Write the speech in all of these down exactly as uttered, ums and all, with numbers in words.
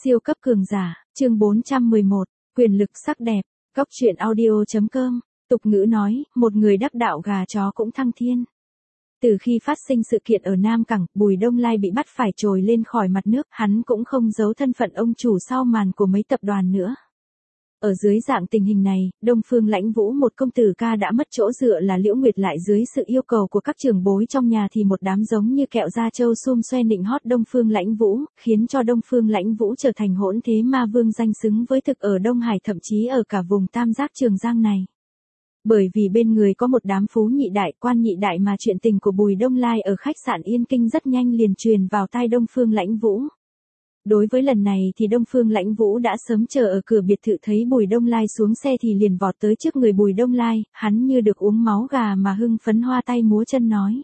Siêu cấp cường giả, chương bốn trăm mười một, quyền lực sắc đẹp, Cóc truyện audio.com, tục ngữ nói, một người đắc đạo gà chó cũng thăng thiên. Từ khi phát sinh sự kiện ở Nam Cảng, Bùi Đông Lai bị bắt phải trồi lên khỏi mặt nước, hắn cũng không giấu thân phận ông chủ sau màn của mấy tập đoàn nữa. Ở dưới dạng tình hình này, Đông Phương Lãnh Vũ một công tử ca đã mất chỗ dựa là Liễu Nguyệt lại dưới sự yêu cầu của các trưởng bối trong nhà thì một đám giống như kẹo da trâu xum xoe nịnh hót Đông Phương Lãnh Vũ, khiến cho Đông Phương Lãnh Vũ trở thành hỗn thế ma vương danh xứng với thực ở Đông Hải thậm chí ở cả vùng Tam Giác Trường Giang này. Bởi vì bên người có một đám phú nhị đại, quan nhị đại mà chuyện tình của Bùi Đông Lai ở khách sạn Yên Kinh rất nhanh liền truyền vào tai Đông Phương Lãnh Vũ. Đối với lần này thì Đông Phương Lãnh Vũ đã sớm chờ ở cửa biệt thự thấy Bùi Đông Lai xuống xe thì liền vọt tới trước người Bùi Đông Lai, hắn như được uống máu gà mà hưng phấn hoa tay múa chân nói.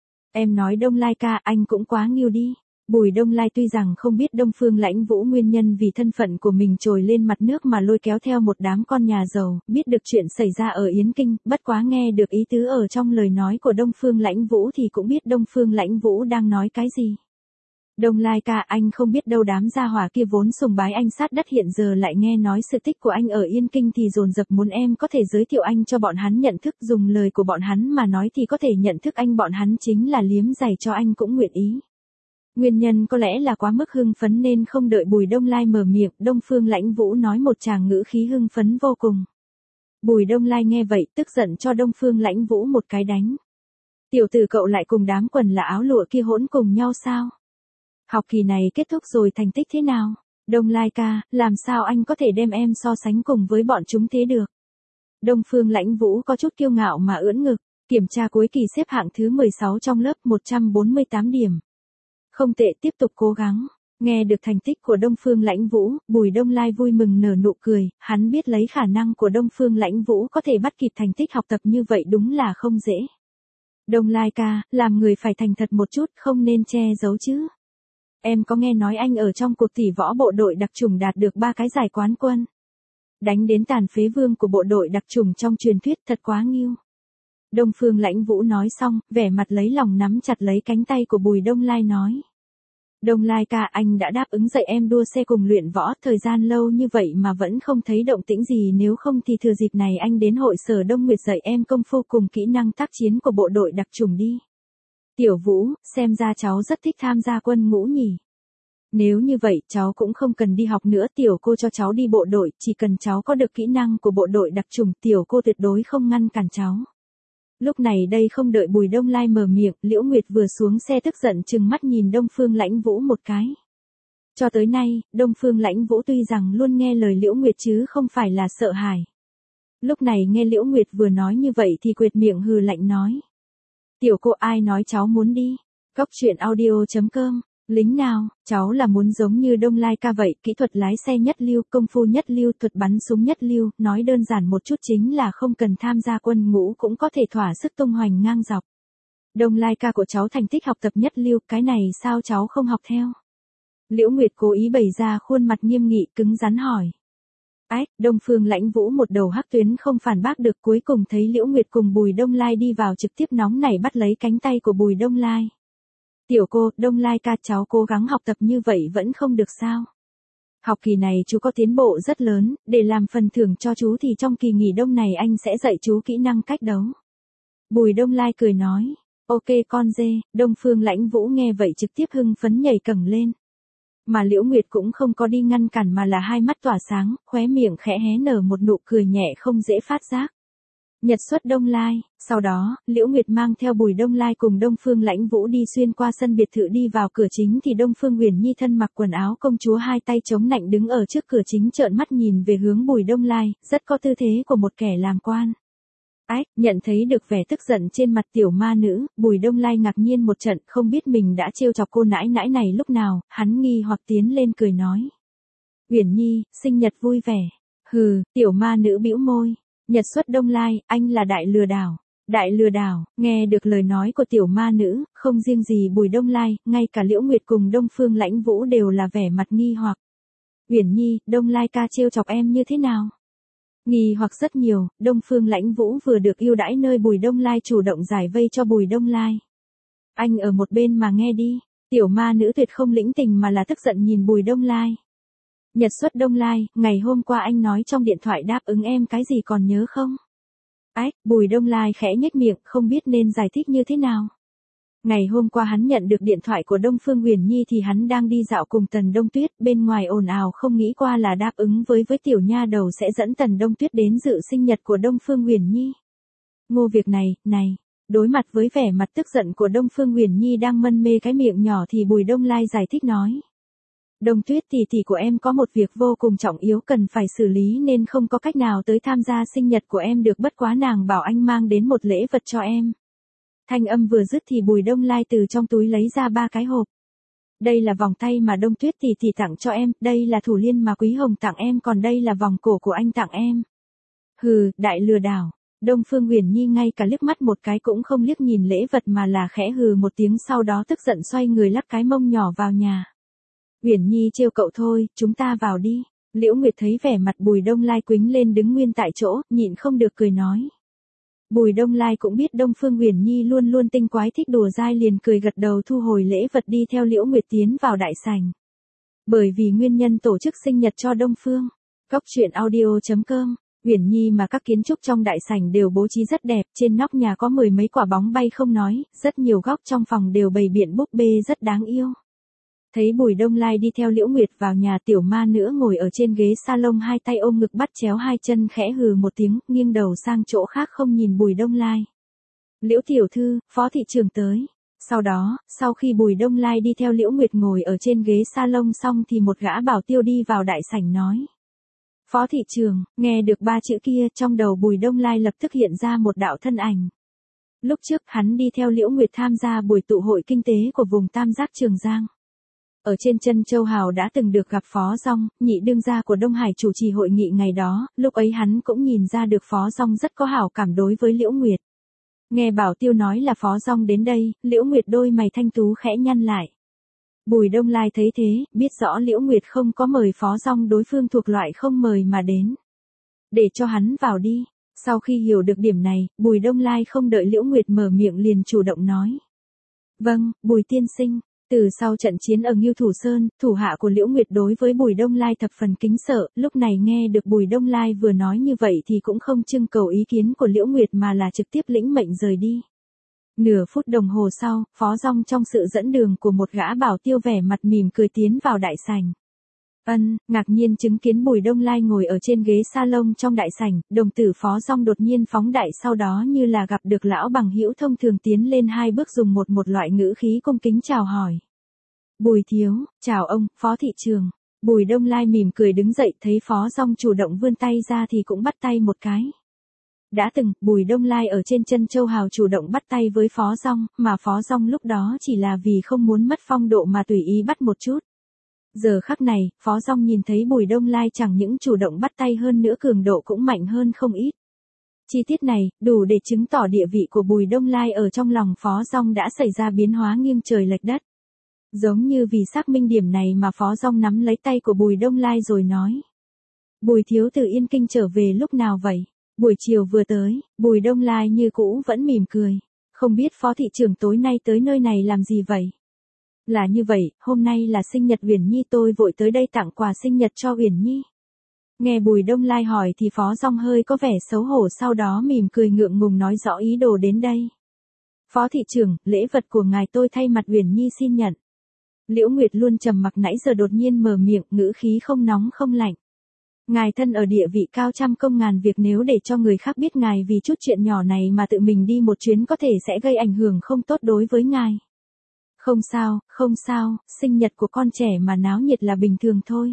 Em nói Đông Lai ca, anh cũng quá nghiêu đi. Bùi Đông Lai tuy rằng không biết Đông Phương Lãnh Vũ nguyên nhân vì thân phận của mình trồi lên mặt nước mà lôi kéo theo một đám con nhà giàu, biết được chuyện xảy ra ở Yến Kinh, bất quá nghe được ý tứ ở trong lời nói của Đông Phương Lãnh Vũ thì cũng biết Đông Phương Lãnh Vũ đang nói cái gì. Đông Lai ca, anh không biết đâu, đám gia hỏa kia vốn sùng bái anh sát đất hiện giờ lại nghe nói sự tích của anh ở Yên Kinh thì dồn dập muốn em có thể giới thiệu anh cho bọn hắn nhận thức, dùng lời của bọn hắn mà nói thì có thể nhận thức anh, bọn hắn chính là liếm giày cho anh cũng nguyện ý. Nguyên nhân có lẽ là quá mức hưng phấn nên không đợi Bùi Đông Lai mở miệng, Đông Phương Lãnh Vũ nói một tràng ngữ khí hưng phấn vô cùng. Bùi Đông Lai nghe vậy tức giận cho Đông Phương Lãnh Vũ một cái đánh. Tiểu tử cậu lại cùng đám quần là áo lụa kia hỗn cùng nhau sao? Học kỳ này kết thúc rồi thành tích thế nào? Đông Lai ca, làm sao anh có thể đem em so sánh cùng với bọn chúng thế được? Đông Phương Lãnh Vũ có chút kiêu ngạo mà ưỡn ngực, kiểm tra cuối kỳ xếp hạng thứ mười sáu trong lớp, một trăm bốn mươi tám điểm. Không tệ, tiếp tục cố gắng. Nghe được thành tích của Đông Phương Lãnh Vũ, Bùi Đông Lai vui mừng nở nụ cười, hắn biết lấy khả năng của Đông Phương Lãnh Vũ có thể bắt kịp thành tích học tập như vậy đúng là không dễ. Đông Lai ca, làm người phải thành thật một chút, không nên che giấu chứ. Em có nghe nói anh ở trong cuộc tỷ võ bộ đội đặc chủng đạt được ba cái giải quán quân. Đánh đến tàn phế vương của bộ đội đặc chủng trong truyền thuyết, thật quá nghiêu. Đông Phương Lãnh Vũ nói xong, vẻ mặt lấy lòng nắm chặt lấy cánh tay của Bùi Đông Lai nói. Đông Lai ca, anh đã đáp ứng dạy em đua xe cùng luyện võ, thời gian lâu như vậy mà vẫn không thấy động tĩnh gì, nếu không thì thừa dịp này anh đến hội sở Đông Nguyệt dạy em công phu cùng kỹ năng tác chiến của bộ đội đặc chủng đi. Tiểu Vũ, xem ra cháu rất thích tham gia quân ngũ nhỉ. Nếu như vậy, cháu cũng không cần đi học nữa, tiểu cô cho cháu đi bộ đội, chỉ cần cháu có được kỹ năng của bộ đội đặc chủng, tiểu cô tuyệt đối không ngăn cản cháu. Lúc này đây không đợi Bùi Đông Lai mở miệng, Liễu Nguyệt vừa xuống xe tức giận trừng mắt nhìn Đông Phương Lãnh Vũ một cái. Cho tới nay, Đông Phương Lãnh Vũ tuy rằng luôn nghe lời Liễu Nguyệt chứ không phải là sợ hãi. Lúc này nghe Liễu Nguyệt vừa nói như vậy thì quệt miệng hừ lạnh nói. Tiểu cô, ai nói cháu muốn đi? Cóc truyện audio.com, lính nào, cháu là muốn giống như Đông Lai ca vậy, kỹ thuật lái xe nhất lưu, công phu nhất lưu, thuật bắn súng nhất lưu, nói đơn giản một chút chính là không cần tham gia quân ngũ cũng có thể thỏa sức tung hoành ngang dọc. Đông Lai ca của cháu thành tích học tập nhất lưu, cái này sao cháu không học theo? Liễu Nguyệt cố ý bày ra khuôn mặt nghiêm nghị cứng rắn hỏi. Ách, Đông Phương Lãnh Vũ một đầu hắc tuyến không phản bác được, cuối cùng thấy Liễu Nguyệt cùng Bùi Đông Lai đi vào trực tiếp nóng nảy bắt lấy cánh tay của Bùi Đông Lai. Tiểu cô, Đông Lai ca, cháu cố gắng học tập như vậy vẫn không được sao? Học kỳ này chú có tiến bộ rất lớn, để làm phần thưởng cho chú thì trong kỳ nghỉ đông này anh sẽ dạy chú kỹ năng cách đấu. Bùi Đông Lai cười nói, ok con dê. Đông Phương Lãnh Vũ nghe vậy trực tiếp hưng phấn nhảy cẳng lên. Mà Liễu Nguyệt cũng không có đi ngăn cản mà là hai mắt tỏa sáng, khóe miệng khẽ hé nở một nụ cười nhẹ không dễ phát giác. Nhật xuất Đông Lai, sau đó, Liễu Nguyệt mang theo Bùi Đông Lai cùng Đông Phương Lãnh Vũ đi xuyên qua sân biệt thự đi vào cửa chính thì Đông Phương Huyền Nhi thân mặc quần áo công chúa hai tay chống nạnh đứng ở trước cửa chính trợn mắt nhìn về hướng Bùi Đông Lai, rất có tư thế của một kẻ làm quan. Ách, nhận thấy được vẻ tức giận trên mặt tiểu ma nữ, Bùi Đông Lai ngạc nhiên một trận, không biết mình đã trêu chọc cô nãi nãi này lúc nào, hắn nghi hoặc tiến lên cười nói. Huyền Nhi, sinh nhật vui vẻ. Hừ, tiểu ma nữ bĩu môi. Nhật xuất Đông Lai, anh là đại lừa đảo. Đại lừa đảo, nghe được lời nói của tiểu ma nữ, không riêng gì Bùi Đông Lai, ngay cả Liễu Nguyệt cùng Đông Phương Lãnh Vũ đều là vẻ mặt nghi hoặc. Huyền Nhi, Đông Lai ca trêu chọc em như thế nào? Nghi hoặc rất nhiều, Đông Phương Lãnh Vũ vừa được ưu đãi nơi Bùi Đông Lai chủ động giải vây cho Bùi Đông Lai. Anh ở một bên mà nghe đi, tiểu ma nữ tuyệt không lĩnh tình mà là tức giận nhìn Bùi Đông Lai. Nhật xuất Đông Lai, ngày hôm qua anh nói trong điện thoại đáp ứng em cái gì còn nhớ không? Ách, Bùi Đông Lai khẽ nhếch miệng, không biết nên giải thích như thế nào. Ngày hôm qua hắn nhận được điện thoại của Đông Phương Uyển Nhi thì hắn đang đi dạo cùng Tần Đông Tuyết, bên ngoài ồn ào không nghĩ qua là đáp ứng với với tiểu nha đầu sẽ dẫn Tần Đông Tuyết đến dự sinh nhật của Đông Phương Uyển Nhi. Ngô việc này, này, đối mặt với vẻ mặt tức giận của Đông Phương Uyển Nhi đang mân mê cái miệng nhỏ thì Bùi Đông Lai giải thích nói. Đông Tuyết tỷ tỷ của em có một việc vô cùng trọng yếu cần phải xử lý nên không có cách nào tới tham gia sinh nhật của em được, bất quá nàng bảo anh mang đến một lễ vật cho em. Thanh âm vừa dứt thì Bùi Đông Lai từ trong túi lấy ra ba cái hộp. Đây là vòng tay mà Đông Tuyết tỷ tỷ tặng cho em, đây là thủ liên mà Quý Hồng tặng em, còn đây là vòng cổ của anh tặng em. Hừ, đại lừa đảo. Đông Phương Uyển Nhi ngay cả liếc mắt một cái cũng không liếc nhìn lễ vật mà là khẽ hừ một tiếng, sau đó tức giận xoay người lắc cái mông nhỏ vào nhà. Uyển Nhi trêu cậu thôi, chúng ta vào đi. Liễu Nguyệt thấy vẻ mặt Bùi Đông Lai quĩnh lên đứng nguyên tại chỗ, nhịn không được cười nói. Bùi Đông Lai cũng biết Đông Phương Uyển Nhi luôn luôn tinh quái thích đùa dai liền cười gật đầu thu hồi lễ vật đi theo Liễu Nguyệt tiến vào đại sảnh. Bởi vì nguyên nhân tổ chức sinh nhật cho Đông Phương. Cóc truyện audio chấm com. Uyển Nhi mà các kiến trúc trong đại sảnh đều bố trí rất đẹp, trên nóc nhà có mười mấy quả bóng bay không nói, rất nhiều góc trong phòng đều bày biện búp bê rất đáng yêu. Thấy Bùi Đông Lai đi theo Liễu Nguyệt vào nhà, tiểu ma nữa ngồi ở trên ghế salon hai tay ôm ngực bắt chéo hai chân khẽ hừ một tiếng, nghiêng đầu sang chỗ khác không nhìn Bùi Đông Lai. Liễu tiểu thư, phó thị trưởng tới. Sau đó, sau khi Bùi Đông Lai đi theo Liễu Nguyệt ngồi ở trên ghế salon xong thì một gã bảo tiêu đi vào đại sảnh nói. Phó thị trưởng, nghe được ba chữ kia trong đầu Bùi Đông Lai lập tức hiện ra một đạo thân ảnh. Lúc trước hắn đi theo Liễu Nguyệt tham gia buổi tụ hội kinh tế của vùng Tam Giác Trường Giang. Ở trên chân Châu Hào đã từng được gặp Phó Dong, nhị đương gia của Đông Hải chủ trì hội nghị ngày đó, lúc ấy hắn cũng nhìn ra được Phó Dong rất có hảo cảm đối với Liễu Nguyệt. Nghe bảo tiêu nói là Phó Dong đến đây, Liễu Nguyệt đôi mày thanh tú khẽ nhăn lại. Bùi Đông Lai thấy thế, biết rõ Liễu Nguyệt không có mời Phó Dong, đối phương thuộc loại không mời mà đến. Để cho hắn vào đi. Sau khi hiểu được điểm này, Bùi Đông Lai không đợi Liễu Nguyệt mở miệng liền chủ động nói. Vâng, Bùi tiên sinh. Từ sau trận chiến ở Ngưu Thủ Sơn, thủ hạ của Liễu Nguyệt đối với Bùi Đông Lai thập phần kính sợ, lúc này nghe được Bùi Đông Lai vừa nói như vậy thì cũng không trưng cầu ý kiến của Liễu Nguyệt mà là trực tiếp lĩnh mệnh rời đi. Nửa phút đồng hồ sau, Phó Dong trong sự dẫn đường của một gã bảo tiêu vẻ mặt mỉm cười tiến vào đại sảnh. Ân, ngạc nhiên chứng kiến Bùi Đông Lai ngồi ở trên ghế salon trong đại sảnh, đồng tử Phó Dong đột nhiên phóng đại, sau đó như là gặp được lão bằng hữu thông thường tiến lên hai bước dùng một một loại ngữ khí cung kính chào hỏi. Bùi thiếu, chào ông, Phó thị trường. Bùi Đông Lai mỉm cười đứng dậy, thấy Phó Dong chủ động vươn tay ra thì cũng bắt tay một cái. Đã từng, Bùi Đông Lai ở trên chân Châu Hào chủ động bắt tay với Phó Dong, mà Phó Dong lúc đó chỉ là vì không muốn mất phong độ mà tùy ý bắt một chút. Giờ khắc này, Phó Dong nhìn thấy Bùi Đông Lai chẳng những chủ động bắt tay hơn nữa cường độ cũng mạnh hơn không ít. Chi tiết này, đủ để chứng tỏ địa vị của Bùi Đông Lai ở trong lòng Phó Dong đã xảy ra biến hóa nghiêng trời lệch đất. Giống như vì xác minh điểm này mà Phó Dong nắm lấy tay của Bùi Đông Lai rồi nói. Bùi thiếu từ Yên Kinh trở về lúc nào vậy? Buổi chiều vừa tới, Bùi Đông Lai như cũ vẫn mỉm cười. Không biết Phó thị trưởng tối nay tới nơi này làm gì vậy? Là như vậy, hôm nay là sinh nhật Uyển Nhi, tôi vội tới đây tặng quà sinh nhật cho Uyển Nhi. Nghe Bùi Đông Lai hỏi thì Phó Dong hơi có vẻ xấu hổ, sau đó mỉm cười ngượng ngùng nói rõ ý đồ đến đây. Phó thị trưởng, lễ vật của ngài tôi thay mặt Uyển Nhi xin nhận. Liễu Nguyệt luôn trầm mặc nãy giờ đột nhiên mở miệng, ngữ khí không nóng không lạnh. Ngài thân ở địa vị cao trăm công ngàn việc, nếu để cho người khác biết ngài vì chút chuyện nhỏ này mà tự mình đi một chuyến có thể sẽ gây ảnh hưởng không tốt đối với ngài. Không sao, không sao, sinh nhật của con trẻ mà náo nhiệt là bình thường thôi.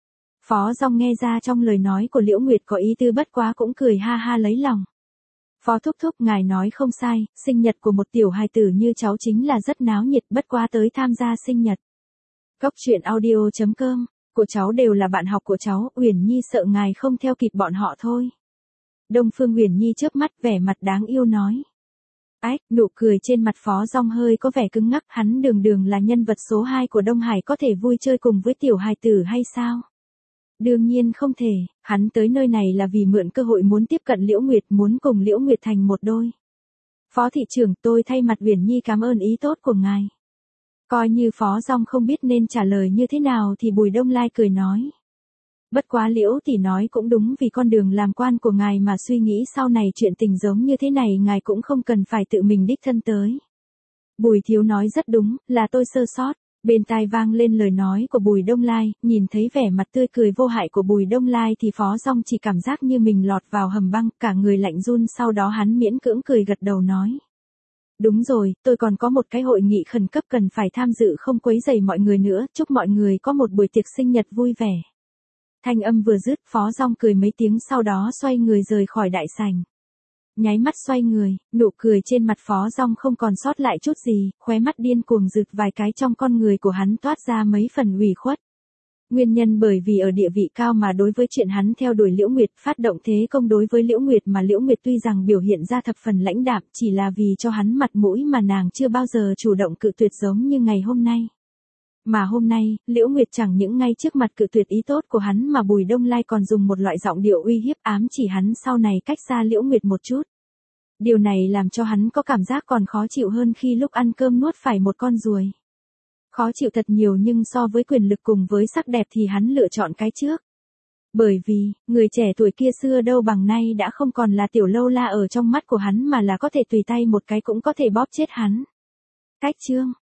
Phó Dong nghe ra trong lời nói của Liễu Nguyệt có ý tư, bất quá cũng cười ha ha lấy lòng. Phó thúc thúc, ngài nói không sai, sinh nhật của một tiểu hài tử như cháu chính là rất náo nhiệt, bất quá tới tham gia sinh nhật. Cóc truyện audio chấm com, của cháu đều là bạn học của cháu, Uyển Nhi sợ ngài không theo kịp bọn họ thôi. Đông Phương Uyển Nhi chớp mắt vẻ mặt đáng yêu nói. Ách, nụ cười trên mặt Phó Dong hơi có vẻ cứng ngắc, hắn đường đường là nhân vật số hai của Đông Hải có thể vui chơi cùng với tiểu hài tử hay sao? Đương nhiên không thể, hắn tới nơi này là vì mượn cơ hội muốn tiếp cận Liễu Nguyệt, muốn cùng Liễu Nguyệt thành một đôi. Phó thị trưởng, tôi thay mặt Uyển Nhi cảm ơn ý tốt của ngài. Coi như Phó Dong không biết nên trả lời như thế nào thì Bùi Đông Lai cười nói. Bất quá Liễu tỷ nói cũng đúng, vì con đường làm quan của ngài mà suy nghĩ sau này chuyện tình giống như thế này ngài cũng không cần phải tự mình đích thân tới. Bùi Thiếu nói rất đúng, là tôi sơ sót. Bên tai vang lên lời nói của Bùi Đông Lai, nhìn thấy vẻ mặt tươi cười vô hại của Bùi Đông Lai thì Phó Dong chỉ cảm giác như mình lọt vào hầm băng, cả người lạnh run, sau đó hắn miễn cưỡng cười gật đầu nói. Đúng rồi, tôi còn có một cái hội nghị khẩn cấp cần phải tham dự, không quấy rầy mọi người nữa, chúc mọi người có một buổi tiệc sinh nhật vui vẻ. Thanh âm vừa dứt, Phó Dong cười mấy tiếng sau đó xoay người rời khỏi đại sảnh. Nháy mắt xoay người, nụ cười trên mặt Phó Dong không còn sót lại chút gì, khóe mắt điên cuồng rực vài cái, trong con người của hắn toát ra mấy phần ủy khuất. Nguyên nhân bởi vì ở địa vị cao mà đối với chuyện hắn theo đuổi Liễu Nguyệt, phát động thế công đối với Liễu Nguyệt, mà Liễu Nguyệt tuy rằng biểu hiện ra thập phần lãnh đạm, chỉ là vì cho hắn mặt mũi mà nàng chưa bao giờ chủ động cự tuyệt giống như ngày hôm nay. Mà hôm nay, Liễu Nguyệt chẳng những ngay trước mặt cự tuyệt ý tốt của hắn mà Bùi Đông Lai còn dùng một loại giọng điệu uy hiếp ám chỉ hắn sau này cách xa Liễu Nguyệt một chút. Điều này làm cho hắn có cảm giác còn khó chịu hơn khi lúc ăn cơm nuốt phải một con ruồi. Khó chịu thật nhiều, nhưng so với quyền lực cùng với sắc đẹp thì hắn lựa chọn cái trước. Bởi vì, người trẻ tuổi kia xưa đâu bằng nay đã không còn là tiểu lâu la ở trong mắt của hắn mà là có thể tùy tay một cái cũng có thể bóp chết hắn. Cách chương